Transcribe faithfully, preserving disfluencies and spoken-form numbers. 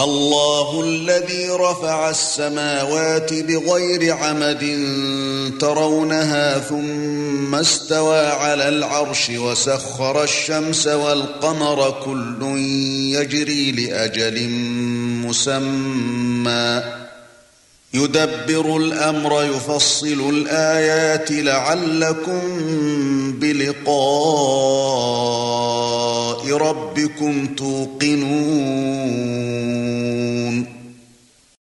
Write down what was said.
الله الذي رفع السماوات بغير عمد ترونها ثم استوى على العرش وسخر الشمس والقمر كل يجري لأجل مسمى يدبر الأمر يفصل الآيات لعلكم بلقاء ربكم توقنون